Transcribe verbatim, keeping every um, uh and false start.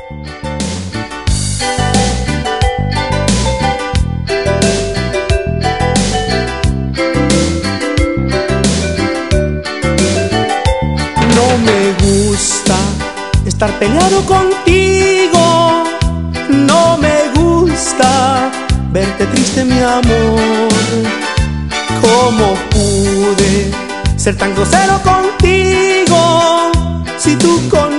No me gusta estar peleado contigo, no me gusta verte triste, mi amor. ¿Cómo pude ser tan grosero contigo si tú con